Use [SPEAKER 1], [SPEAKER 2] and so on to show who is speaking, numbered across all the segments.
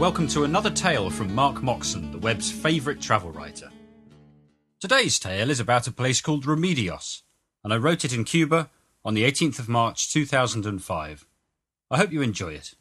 [SPEAKER 1] welcome to another tale from Mark Moxon, the web's favourite travel writer. Today's tale is about a place called Remedios, and I wrote it in Cuba on the 18th of March 2005. I hope you enjoy it.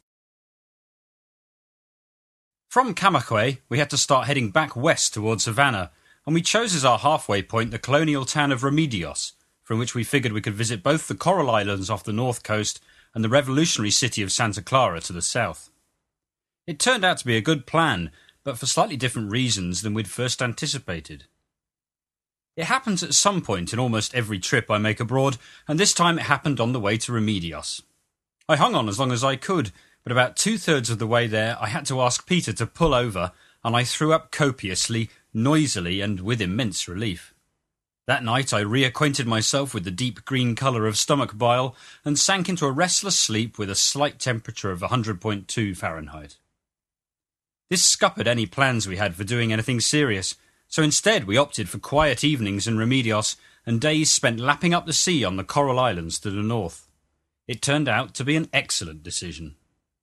[SPEAKER 1] From Camagüey, we had to start heading back west towards Havana, and we chose as our halfway point the colonial town of Remedios, from which we figured we could visit both the Coral Islands off the north coast and the revolutionary city of Santa Clara to the south. It turned out to be a good plan, but for slightly different reasons than we'd first anticipated. It happens at some point in almost every trip I make abroad, and this time it happened on the way to Remedios. I hung on as long as I could, but about 2/3 of the way there I had to ask Peter to pull over, and I threw up copiously, noisily, and with immense relief. That night I reacquainted myself with the deep green colour of stomach bile, and sank into a restless sleep with a slight temperature of 100.2 Fahrenheit. This scuppered any plans we had for doing anything serious, so instead we opted for quiet evenings in Remedios and days spent lapping up the sea on the Coral Islands to the north. It turned out to be an excellent decision.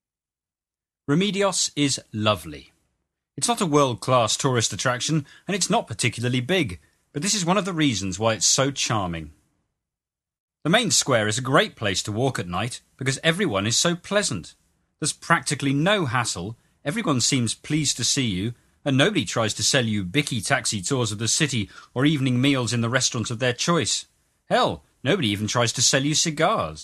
[SPEAKER 1] Remedios is lovely. It's not a world-class tourist attraction, and it's not particularly big, but this is one of the reasons why it's so charming. The main square is a great place to walk at night because everyone is so pleasant. There's practically no hassle. Everyone seems pleased to see you, and nobody tries to sell you bicky taxi tours of the city or evening meals in the restaurants of their choice. Hell, nobody even tries to sell you cigars.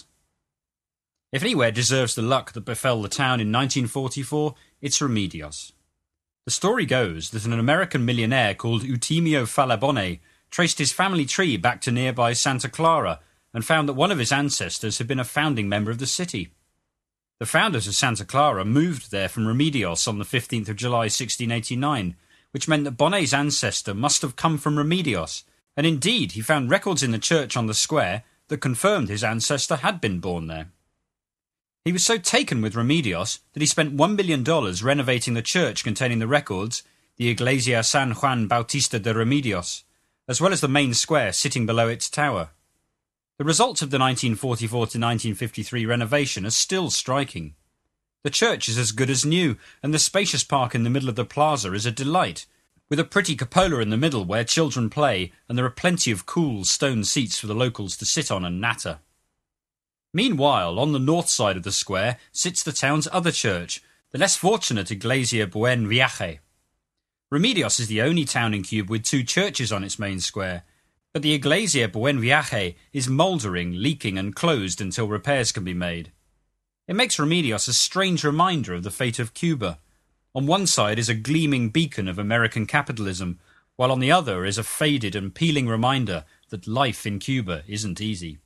[SPEAKER 1] If anywhere deserves the luck that befell the town in 1944, it's Remedios. The story goes that an American millionaire called Eutimio Falabone traced his family tree back to nearby Santa Clara and found that one of his ancestors had been a founding member of the city. The founders of Santa Clara moved there from Remedios on the 15th of July 1689, which meant that Bonet's ancestor must have come from Remedios, and indeed he found records in the church on the square that confirmed his ancestor had been born there. He was so taken with Remedios that he spent $1 million renovating the church containing the records, the Iglesia San Juan Bautista de Remedios, as well as the main square sitting below its tower. The results of the 1944 to 1953 renovation are still striking. The church is as good as new, and the spacious park in the middle of the plaza is a delight, with a pretty cupola in the middle where children play, and there are plenty of cool stone seats for the locals to sit on and natter. Meanwhile, on the north side of the square sits the town's other church, the less fortunate Iglesia Buen Viaje. Remedios is the only town in Cuba with two churches on its main square, but the Iglesia Buen Viaje is mouldering, leaking and closed until repairs can be made. It makes Remedios a strange reminder of the fate of Cuba. On one side is a gleaming beacon of American capitalism, while on the other is a faded and peeling reminder that life in Cuba isn't easy.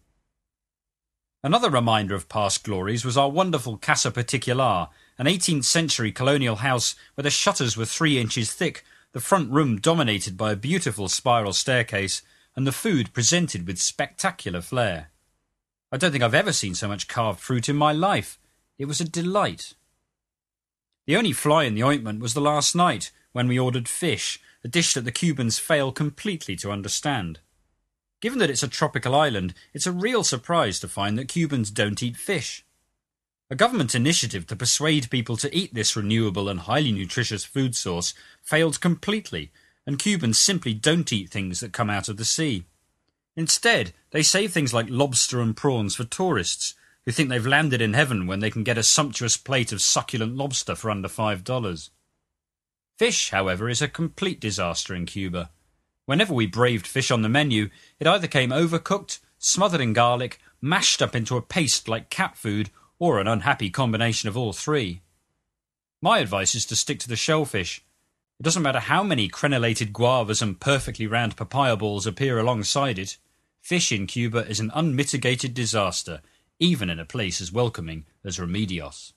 [SPEAKER 1] Another reminder of past glories was our wonderful Casa Particular, an 18th century colonial house where the shutters were 3 inches thick, the front room dominated by a beautiful spiral staircase, and the food presented with spectacular flair. I don't think I've ever seen so much carved fruit in my life. It was a delight. The only fly in the ointment was the last night, when we ordered fish, a dish that the Cubans fail completely to understand. Given that it's a tropical island, it's a real surprise to find that Cubans don't eat fish. A government initiative to persuade people to eat this renewable and highly nutritious food source failed completely, and Cubans simply don't eat things that come out of the sea. Instead, they save things like lobster and prawns for tourists, who think they've landed in heaven when they can get a sumptuous plate of succulent lobster for under $5. Fish, however, is a complete disaster in Cuba. Whenever we braved fish on the menu, it either came overcooked, smothered in garlic, mashed up into a paste like cat food, or an unhappy combination of all three. My advice is to stick to the shellfish. It doesn't matter how many crenellated guavas and perfectly round papaya balls appear alongside it. Fish in Cuba is an unmitigated disaster, even in a place as welcoming as Remedios.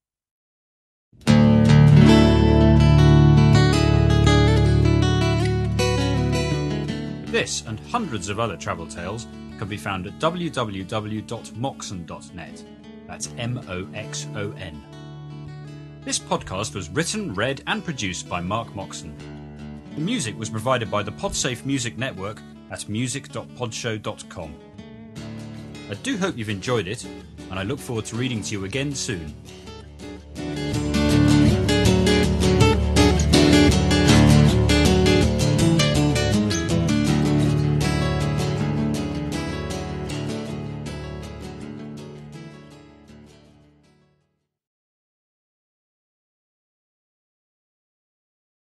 [SPEAKER 1] This and hundreds of other travel tales can be found at www.moxon.net. That's Moxon. This podcast was written, read and produced by Mark Moxon. The music was provided by the Podsafe Music Network at music.podshow.com. I do hope you've enjoyed it, and I look forward to reading to you again soon.